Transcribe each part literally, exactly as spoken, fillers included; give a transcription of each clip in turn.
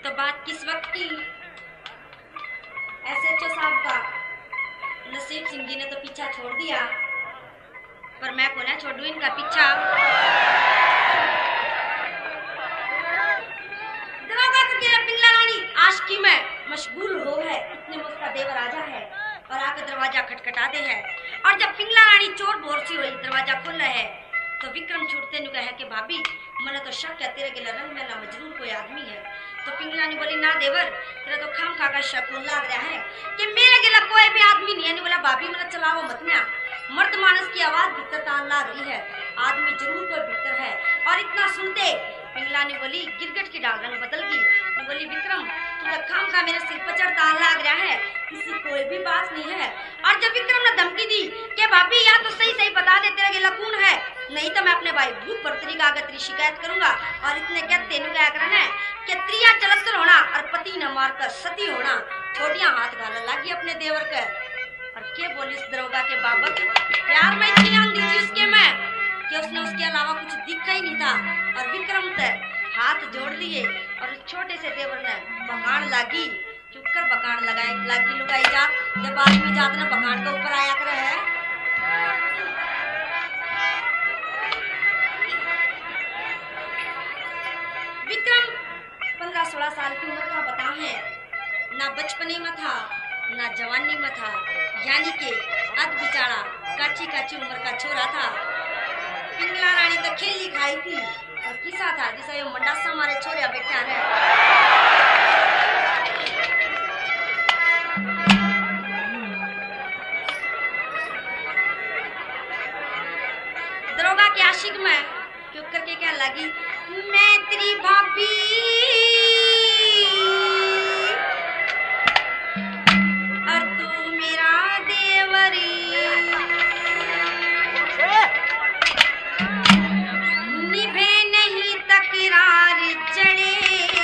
तो बात किस वक्त की? एसएचओ साहब का नसीब सिंह जी ने तो पीछा छोड़ दिया, पर मैं को ना छोड़ू इनका पीछा। दरवाजा को तेरा पिंगला रानी आशिकी में मशगूल हो है, इतने में उसका देवर आजा है और आकर दरवाजा खटखटा दे है। और जब पिंगला रानी चोर बोरसी हुई दरवाजा खोल है तो विक्रम छूटते नु कहे कि भाभी मने तो शक है तेरे गिला रंग में ना मजनून कोई आदमी है। तो पिंगला ने बोली ना देवर तेरा तो खाम खा का शक लग रहा है कि मेरे गिला कोई भी आदमी नहीं है। नहीं बोला भाभी मने चलाओ मत ना, मर्द मानस की आवाज भीतर तान ला रही है, आदमी जरूर कोई भीतर है। और इतना सुनते पिंगला ने बोली गिरगट की डाल रंग बदल गई। तो बोली विक्रम तू खाम खा मेरे सिर पर चढ़ तान लग रहा है, किसी कोई भी बात नहीं है। और जब विक्रम ने धमकी दी कि भाभी या तो सही सही बता दे तेरा गिला कौन है, नहीं तो मैं अपने भाई भूत भर्तरी का आगे तेरी शिकायत करूंगा। और इतने कहते नु क्या करना है कि त्रिया चलस्तर होना और पति न मारकर सती होना, छोटियां हाथ घाला लागी अपने देवर के। और के बोली इस दरोगा के बाबत प्यार में इतनी आंधी थी उसके में कि उसने उसके अलावा कुछ दिखा ही नहीं था। और विक्रम ते हाथ जोड़ लिए और छोटे से देवर ने बकान लागी, चुपकर बकान लगाई लागी लुगाई जात। जब आदमी जात ने बकान के ऊपर आया करे है विक्रम पंद्रह सोलह साल की उम्र का बता है, ना बचपने में था ना जवानी में था, यानी कि अध बिचारा काची काची उम्र का छोरा था। पिंगला रानी तो खेली खाई थी और किसा था जिसे ये मंडासा हमारे छोरे बैठा है। दरोगा के आशिक में क्यों करके क्या लगी, मैं तेरी भाभी और तू मेरा देवरी, निभे नहीं तकरार जड़े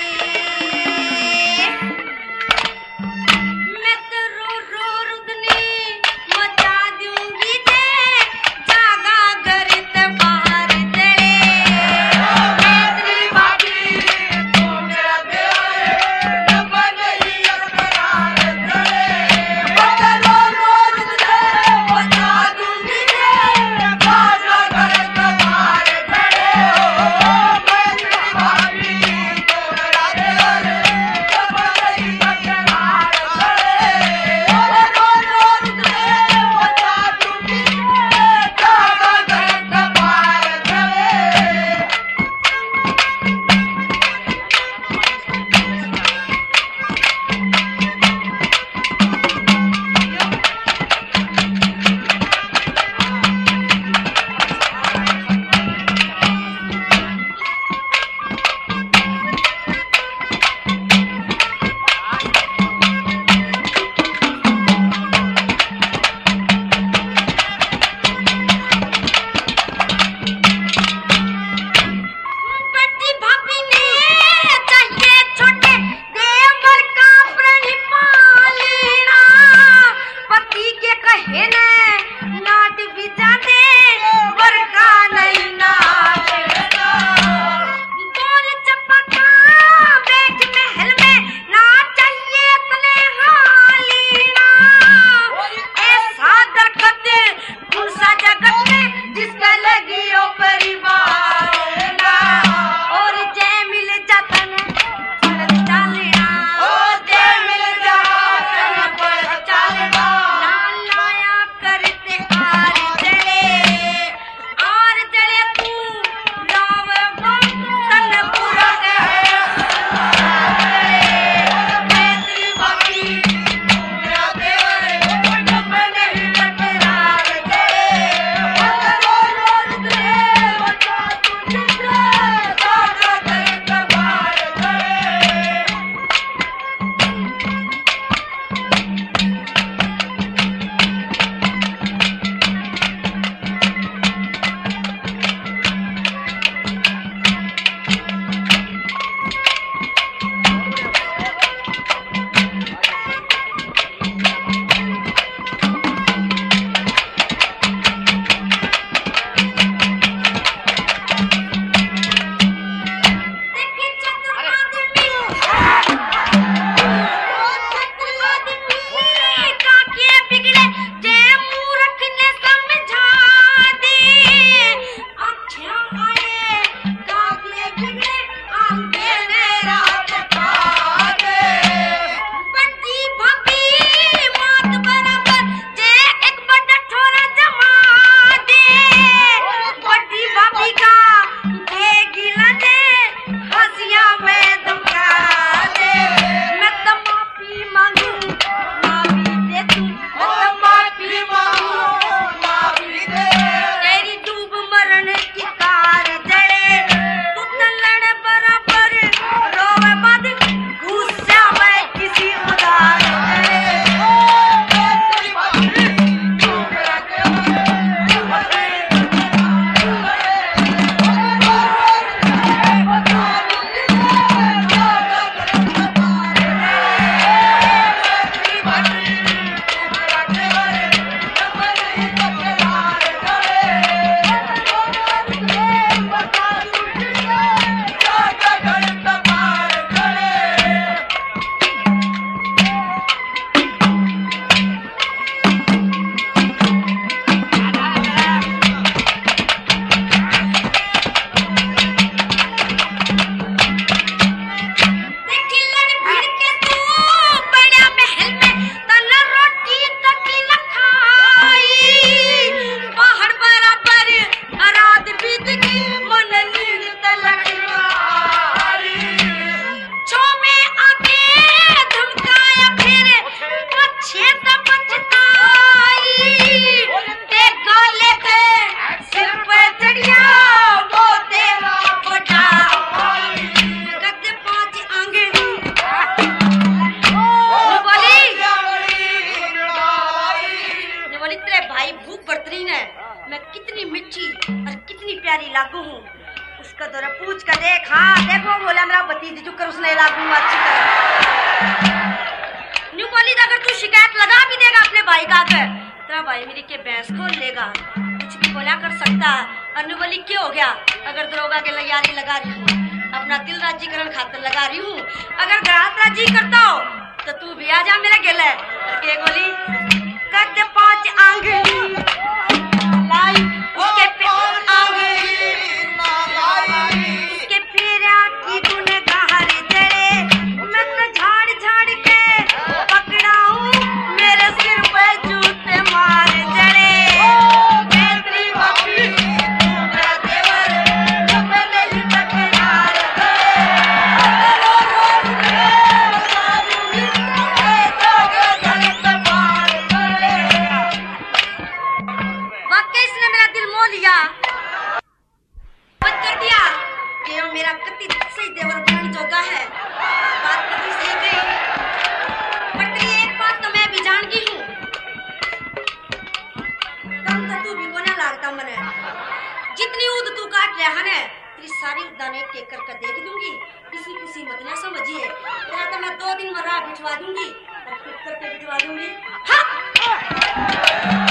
लागू हूँ। उसका दौरा पूछ कर देख, हाँ देखो बोला मेरा भतीजी जो कर उसने लागू अच्छी तरह न्यू बोली अगर तू शिकायत लगा भी देगा अपने भाई का कर तेरा भाई मेरी के भैंस खोल लेगा, कुछ भी बोला कर सकता। और न्यू बोली क्या हो गया, अगर दरोगा के लयारी लगा रही हूँ, अपना दिल राजी करने खातिर लगा रही हूँ, अगर ग्राहक राजी करता हो तो तू भी आ जा मेरे गेले। के बोली कद पांच आंगली लाई उसके पे आंगली उसके फेरा की तूने गहर जड़े मैं तो झाड़ झाड़ के पकड़ाऊं मेरे सिर पे जूते मार जड़े बेतरी बकरी मेरा देवर जो पहले ही टकरार वाकई इसने मेरा दिल मोह लिया, मत कर दिया कि वो मेरा कति सही देवर बनने जोगा है। बात कति सही गई, पर तेरी एक बात तो मैं भी जान गई हूँ, कम तो तू भी को ना लागता मने। जितनी उद तू काट लिया है तेरी सारी उदाने के कर कर देख दूंगी, किसी किसी मत ना समझिए। तेरा तो मैं दो दिन मरा बिठवा दूंगी और फिर करके बिठवा दूंगी। हाँ